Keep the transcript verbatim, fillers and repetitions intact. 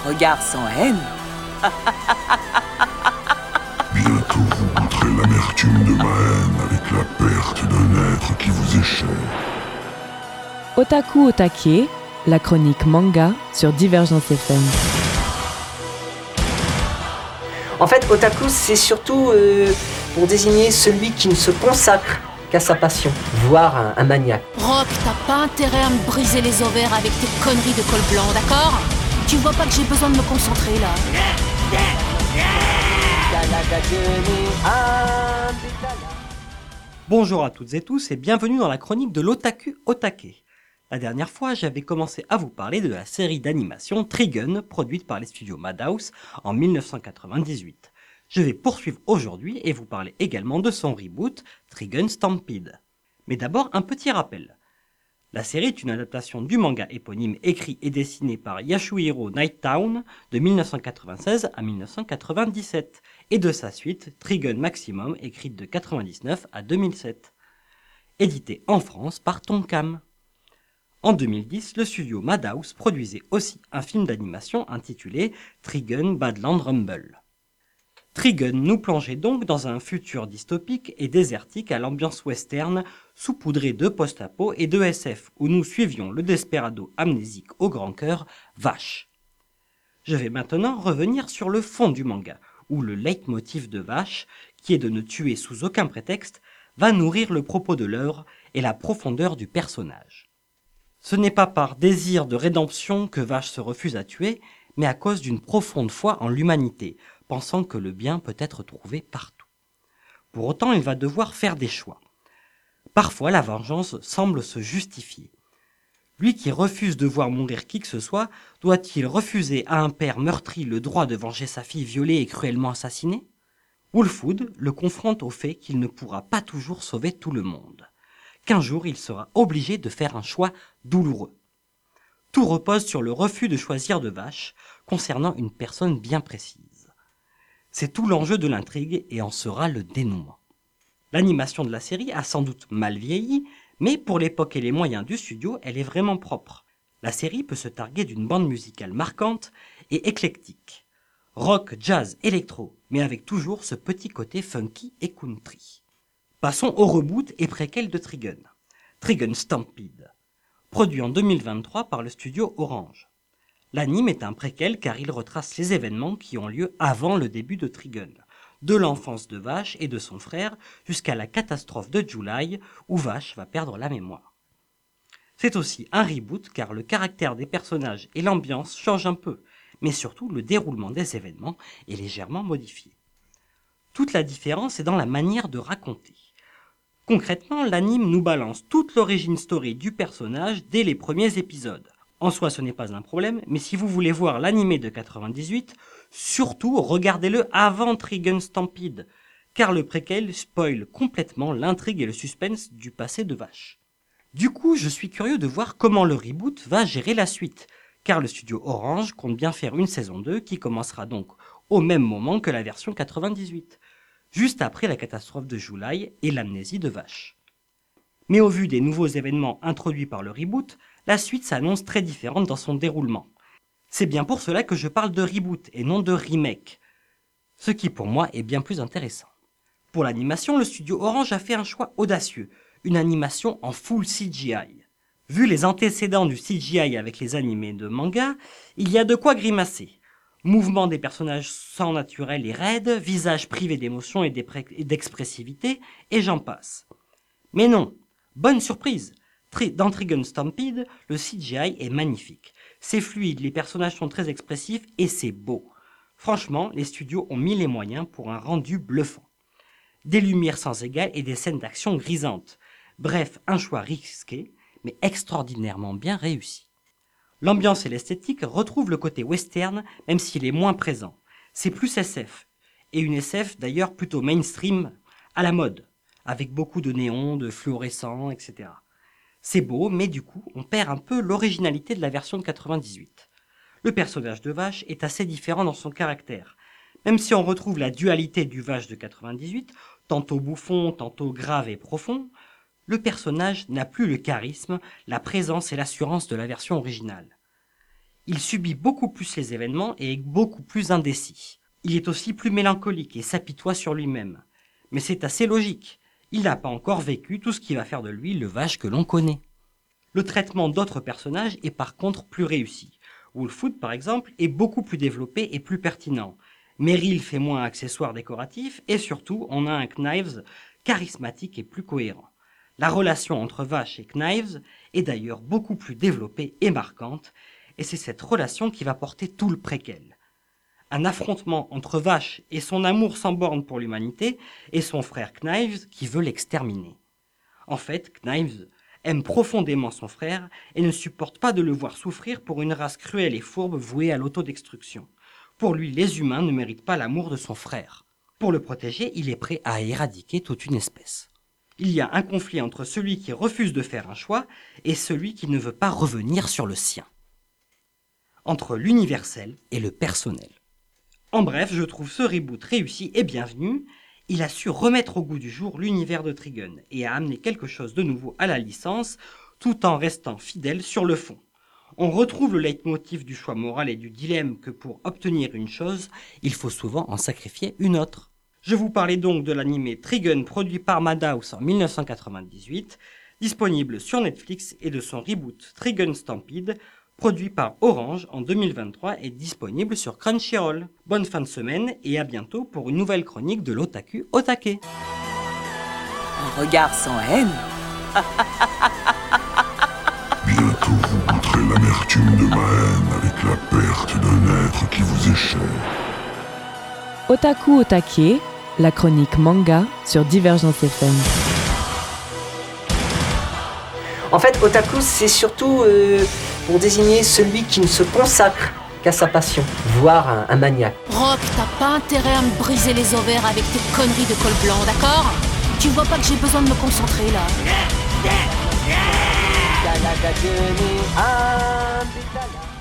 regard sans haine. Bientôt vous goûterez l'amertume de ma haine avec la perte d'un être qui vous est cher. Otaku Otake, la chronique manga sur Divergence F M. En fait, otaku, c'est surtout euh, pour désigner celui qui ne se consacre qu'à sa passion, voire un, un maniaque. Rock, t'as pas intérêt à me briser les ovaires avec tes conneries de col blanc, d'accord? Tu vois pas que j'ai besoin de me concentrer, là? Bonjour à toutes et tous et bienvenue dans la chronique de l'Otaku Otake. La dernière fois, j'avais commencé à vous parler de la série d'animation Trigun, produite par les studios Madhouse en mille neuf cent quatre-vingt-dix-huit. Je vais poursuivre aujourd'hui et vous parler également de son reboot, Trigun Stampede. Mais d'abord, un petit rappel. La série est une adaptation du manga éponyme écrit et dessiné par Yasuhiro Nighttown de mille neuf cent quatre-vingt-seize à mille neuf cent quatre-vingt-dix-sept et de sa suite Trigun Maximum écrite de quatre-vingt-dix-neuf à deux mille sept. Édité en France par Tonkam. En deux mille dix, le studio Madhouse produisait aussi un film d'animation intitulé Trigun Badland Rumble. Trigun nous plongeait donc dans un futur dystopique et désertique à l'ambiance western, saupoudré de post-apo et de S F, où nous suivions le desperado amnésique au grand cœur, Vache. Je vais maintenant revenir sur le fond du manga, où le leitmotiv de Vache, qui est de ne tuer sous aucun prétexte, va nourrir le propos de l'œuvre et la profondeur du personnage. Ce n'est pas par désir de rédemption que Vache se refuse à tuer, mais à cause d'une profonde foi en l'humanité, pensant que le bien peut être trouvé partout. Pour autant, il va devoir faire des choix. Parfois, la vengeance semble se justifier. Lui qui refuse de voir mourir qui que ce soit, doit-il refuser à un père meurtri le droit de venger sa fille violée et cruellement assassinée? Wolfwood le confronte au fait qu'il ne pourra pas toujours sauver tout le monde, qu'un jour il sera obligé de faire un choix douloureux. Tout repose sur le refus de choisir de Vache concernant une personne bien précise. C'est tout l'enjeu de l'intrigue et en sera le dénouement. L'animation de la série a sans doute mal vieilli, mais pour l'époque et les moyens du studio, elle est vraiment propre. La série peut se targuer d'une bande musicale marquante et éclectique. Rock, jazz, électro, mais avec toujours ce petit côté funky et country. Passons au reboot et préquel de Trigun. Trigun Stampede. Produit en deux mille vingt-trois par le studio Orange. L'anime est un préquel car il retrace les événements qui ont lieu avant le début de Trigun, de l'enfance de Vache et de son frère jusqu'à la catastrophe de July où Vache va perdre la mémoire. C'est aussi un reboot car le caractère des personnages et l'ambiance changent un peu, mais surtout le déroulement des événements est légèrement modifié. Toute la différence est dans la manière de raconter. Concrètement, l'anime nous balance toute l'origin story du personnage dès les premiers épisodes. En soi, ce n'est pas un problème, mais si vous voulez voir l'animé de quatre-vingt-dix-huit, surtout regardez-le avant Trigun Stampede, car le préquel spoil complètement l'intrigue et le suspense du passé de Vache. Du coup, je suis curieux de voir comment le reboot va gérer la suite, car le studio Orange compte bien faire une saison deux qui commencera donc au même moment que la version quatre-vingt-dix-huit, juste après la catastrophe de July et l'amnésie de Vache. Mais au vu des nouveaux événements introduits par le reboot, la suite s'annonce très différente dans son déroulement. C'est bien pour cela que je parle de reboot et non de remake, ce qui pour moi est bien plus intéressant. Pour l'animation, le studio Orange a fait un choix audacieux, une animation en full C G I. Vu les antécédents du C G I avec les animés de manga, il y a de quoi grimacer. Mouvements des personnages sans naturel et raides, visages privés d'émotion et d'expressivité, et j'en passe. Mais non, bonne surprise! Dans Trigun Stampede, le C G I est magnifique. C'est fluide, les personnages sont très expressifs et c'est beau. Franchement, les studios ont mis les moyens pour un rendu bluffant. Des lumières sans égale et des scènes d'action grisantes. Bref, un choix risqué, mais extraordinairement bien réussi. L'ambiance et l'esthétique retrouvent le côté western, même s'il est moins présent. C'est plus S F, et une S F d'ailleurs plutôt mainstream, à la mode, avec beaucoup de néons, de fluorescents, et cetera. C'est beau, mais du coup, on perd un peu l'originalité de la version de quatre-vingt-dix-huit. Le personnage de Vache est assez différent dans son caractère. Même si on retrouve la dualité du Vache de quatre-vingt-dix-huit, tantôt bouffon, tantôt grave et profond, le personnage n'a plus le charisme, la présence et l'assurance de la version originale. Il subit beaucoup plus les événements et est beaucoup plus indécis. Il est aussi plus mélancolique et s'apitoie sur lui-même. Mais c'est assez logique. Il n'a pas encore vécu tout ce qui va faire de lui le Vache que l'on connaît. Le traitement d'autres personnages est par contre plus réussi. Wolfwood, par exemple, est beaucoup plus développé et plus pertinent. Meryl fait moins accessoire décoratif et surtout, on a un Knives charismatique et plus cohérent. La relation entre Vache et Knives est d'ailleurs beaucoup plus développée et marquante, et c'est cette relation qui va porter tout le préquel. Un affrontement entre Vache et son amour sans borne pour l'humanité et son frère Knives qui veut l'exterminer. En fait, Knives aime profondément son frère et ne supporte pas de le voir souffrir pour une race cruelle et fourbe vouée à l'autodestruction. Pour lui, les humains ne méritent pas l'amour de son frère. Pour le protéger, il est prêt à éradiquer toute une espèce. Il y a un conflit entre celui qui refuse de faire un choix et celui qui ne veut pas revenir sur le sien. Entre l'universel et le personnel. En bref, je trouve ce reboot réussi et bienvenu. Il a su remettre au goût du jour l'univers de Trigun et a amené quelque chose de nouveau à la licence, tout en restant fidèle sur le fond. On retrouve le leitmotiv du choix moral et du dilemme que pour obtenir une chose, il faut souvent en sacrifier une autre. Je vous parlais donc de l'animé Trigun produit par Madhouse en mille neuf cent quatre-vingt-dix-huit, disponible sur Netflix, et de son reboot Trigun Stampede, produit par Orange en deux mille vingt-trois et disponible sur Crunchyroll. Bonne fin de semaine et à bientôt pour une nouvelle chronique de l'Otaku Otake. Un regard sans haine. Bientôt vous goûterez l'amertume de ma haine avec la perte d'un être qui vous est cher. Otaku Otake, la chronique manga sur Divergence F M. En fait, otaku, c'est surtout euh, pour désigner celui qui ne se consacre qu'à sa passion, voire un, un maniaque. Rock, t'as pas intérêt à me briser les ovaires avec tes conneries de col blanc, d'accord? Tu vois pas que j'ai besoin de me concentrer là? Dala da dene, ah, dala.